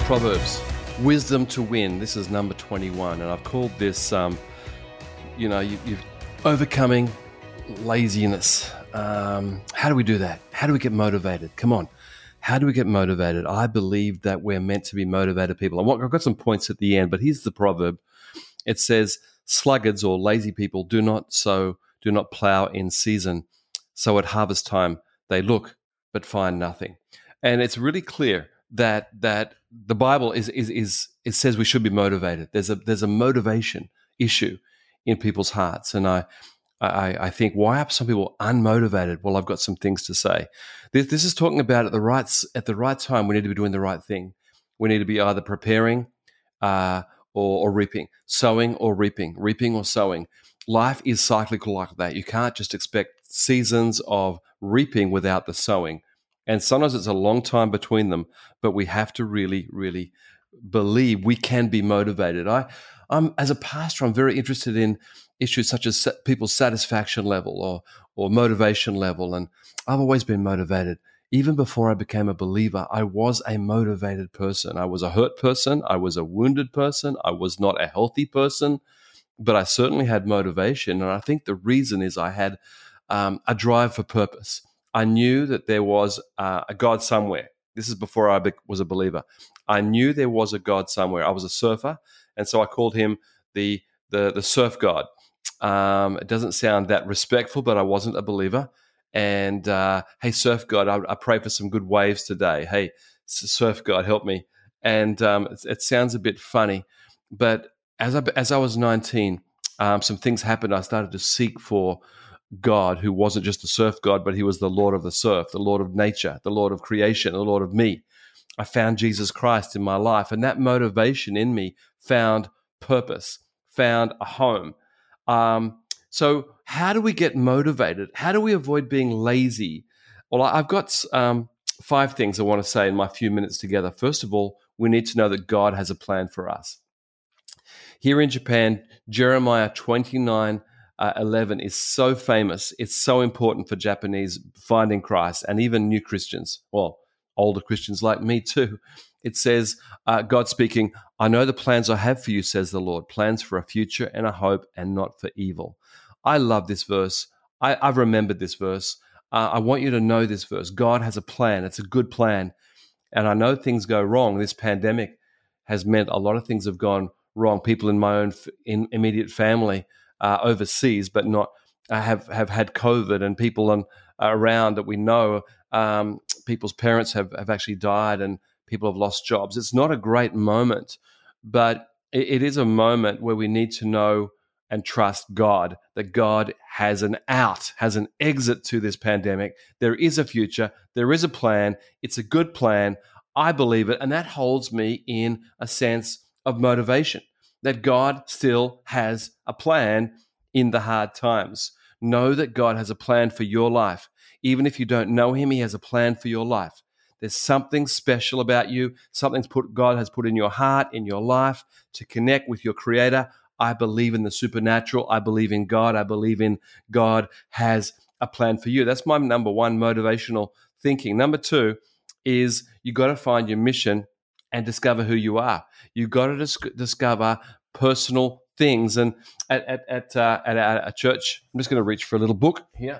Proverbs, wisdom to win. This is number 21, and I've called this, you've overcoming laziness. How do we do that? How do we get motivated? Come on. How do we get motivated? I believe that we're meant to be motivated people. I've got some points at the end, but here's the proverb. It says, sluggards or lazy people do not sow, do not plow in season. So at harvest time, they look, but find nothing. And it's really clear that the Bible it says we should be motivated. There's a motivation issue in people's hearts, and I think, why are some people unmotivated? Well, I've got some things to say. This is talking about at the right time we need to be doing the right thing. We need to be either preparing or reaping, sowing or reaping or sowing. Life is cyclical like that. You can't just expect seasons of reaping without the sowing. And sometimes it's a long time between them, but we have to really, really believe we can be motivated. As a pastor, I'm very interested in issues such as people's satisfaction level or motivation level. And I've always been motivated. Even before I became a believer, I was a motivated person. I was a hurt person. I was a wounded person. I was not a healthy person, but I certainly had motivation. And I think the reason is I had a drive for purpose. I knew that there was a God somewhere. This is before I was a believer. I knew there was a God somewhere. I was a surfer, and so I called him the surf god. It doesn't sound that respectful, but I wasn't a believer. And hey, surf god, I pray for some good waves today. Hey, surf god, help me. And it sounds a bit funny, but as I was 19, some things happened. I started to seek for God, who wasn't just the surf god, but he was the Lord of the surf, the Lord of nature, the Lord of creation, the Lord of me. I found Jesus Christ in my life, and that motivation in me found purpose, found a home. So how do we get motivated? How do we avoid being lazy? Well, I've got 5 things I want to say in my few minutes together. First of all, we need to know that God has a plan for us. Here in Japan, Jeremiah 29:11 is so famous. It's so important for Japanese finding Christ and even new Christians, well, older Christians like me too. It says, God speaking, I know the plans I have for you, says the Lord, plans for a future and a hope and not for evil. I love this verse. I've remembered this verse. I want you to know this verse. God has a plan. It's a good plan. And I know things go wrong. This pandemic has meant a lot of things have gone wrong. People in my own immediate family overseas, but not have had COVID, and people around that we know, people's parents have actually died, and people have lost jobs. It's not a great moment, but it is a moment where we need to know and trust God, that God has an out, has an exit to this pandemic. There is a future. There is a plan. It's a good plan. I believe it, and that holds me in a sense of motivation, that God still has a plan in the hard times. Know that God has a plan for your life. Even if you don't know him, he has a plan for your life. There's something special about you, something God has put in your heart, in your life, to connect with your Creator. I believe in the supernatural. I believe in God. I believe in God has a plan for you. That's my number 1 motivational thinking. Number 2 is you got to find your mission and discover who you are. You got to discover personal things. And at a church, I'm just going to reach for a little book here.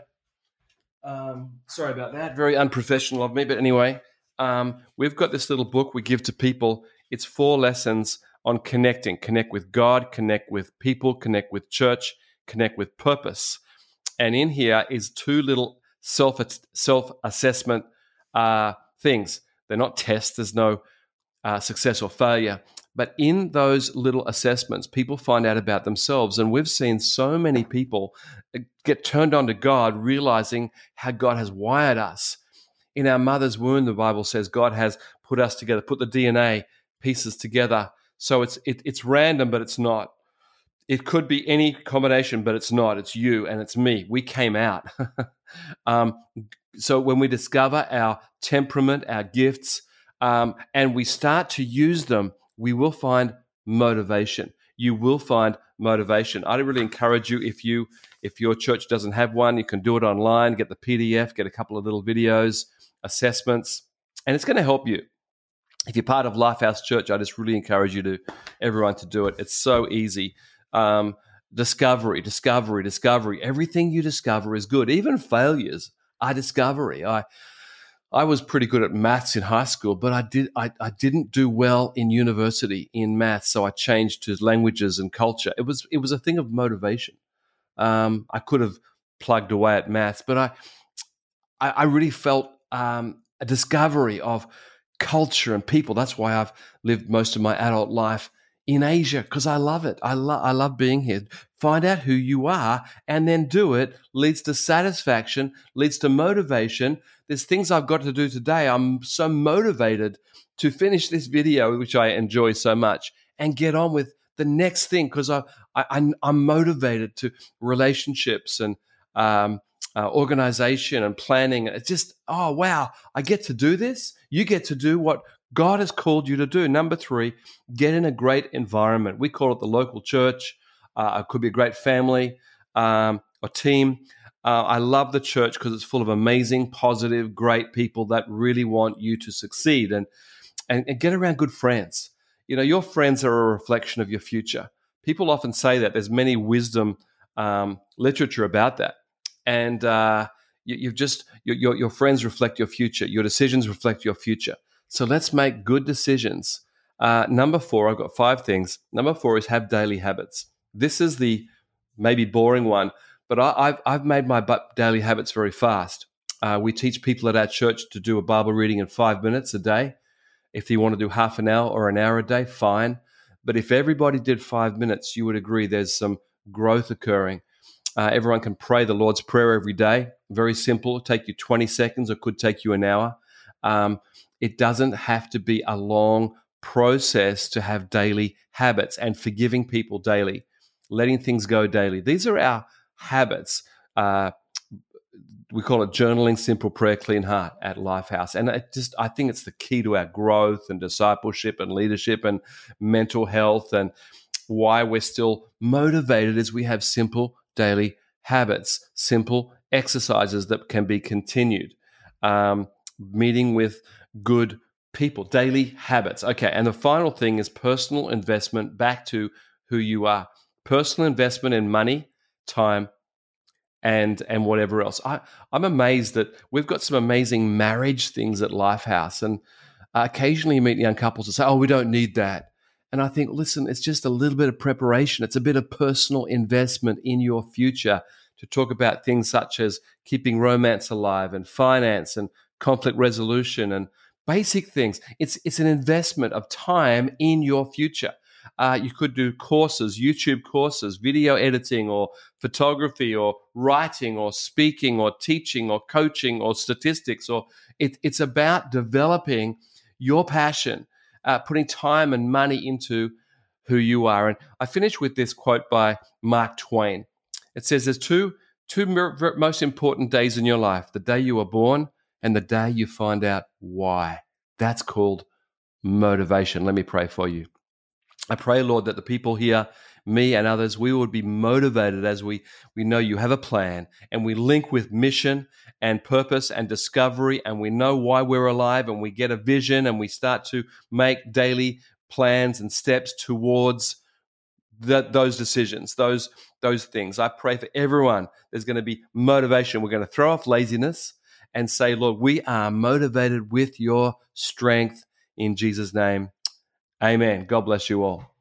Sorry about that. Very unprofessional of me, but anyway, we've got this little book we give to people. It's 4 lessons on connecting. Connect with God, connect with people, connect with church, connect with purpose. And in here is 2 little self-assessment things. They're not tests. There's no success or failure. But in those little assessments, people find out about themselves. And we've seen so many people get turned on to God, realizing how God has wired us. In our mother's womb, the Bible says God has put us together, put the DNA pieces together. So it's random, but it's not. It could be any combination, but it's not. It's you and it's me. We came out. So when we discover our temperament, our gifts, and we start to use them, we will find motivation. You will find motivation. I'd really encourage you, if your church doesn't have one, you can do it online, get the PDF, get a couple of little videos, assessments, and it's going to help you. If you're part of Lifehouse Church, I just really encourage everyone to do it. It's so easy. Discovery. Everything you discover is good. Even failures are discovery. I was pretty good at maths in high school, but I didn't do well in university in maths, so I changed to languages and culture. It was a thing of motivation. I could have plugged away at maths, but I really felt a discovery of culture and people. That's why I've lived most of my adult life in Asia, because I love it. I love being here. Find out who you are and then do it leads to satisfaction, leads to motivation. There's things I've got to do today. I'm so motivated to finish this video, which I enjoy so much, and get on with the next thing, because I'm motivated to relationships and organization and planning. It's just, oh, wow, I get to do this. You get to do what God has called you to do. Number 3, get in a great environment. We call it the local church. It could be a great family or team. I love the church because it's full of amazing, positive, great people that really want you to succeed, and get around good friends. You know, your friends are a reflection of your future. People often say that. There's many wisdom literature about that. And your friends reflect your future. Your decisions reflect your future. So let's make good decisions. Number 4, I've got 5 things. Number 4 is have daily habits. This is the maybe boring one, but I've made my daily habits very fast. We teach people at our church to do a Bible reading in 5 minutes a day. If you want to do half an hour or an hour a day, fine. But if everybody did 5 minutes, you would agree there's some growth occurring. Everyone can pray the Lord's Prayer every day. Very simple. It'll take you 20 seconds or could take you an hour. It doesn't have to be a long process to have daily habits, and forgiving people daily, letting things go daily. These are our habits. We call it journaling, simple prayer, clean heart at Lifehouse. And I think it's the key to our growth and discipleship and leadership and mental health, and why we're still motivated is we have simple daily habits, simple exercises that can be continued. Meeting with good people, daily habits. Okay, and the final thing is personal investment back to who you are. Personal investment in money, time, and whatever else. I'm amazed that we've got some amazing marriage things at Lifehouse, and occasionally you meet young couples and say, oh, we don't need that. And I think, listen, it's just a little bit of preparation. It's a bit of personal investment in your future to talk about things such as keeping romance alive and finance and conflict resolution and basic things. It's an investment of time in your future. You could do courses, YouTube courses, video editing or photography or writing or speaking or teaching or coaching or statistics. Or it's about developing your passion, putting time and money into who you are. And I finish with this quote by Mark Twain. It says there's two most important days in your life: the day you were born and the day you find out why. That's called motivation. Let me pray for you. I pray, Lord, that the people here, me and others, we would be motivated as we know you have a plan, and we link with mission and purpose and discovery, and we know why we're alive, and we get a vision, and we start to make daily plans and steps towards those decisions, those things. I pray for everyone. There's going to be motivation. We're going to throw off laziness and say, Lord, we are motivated with your strength in Jesus' name. Amen. God bless you all.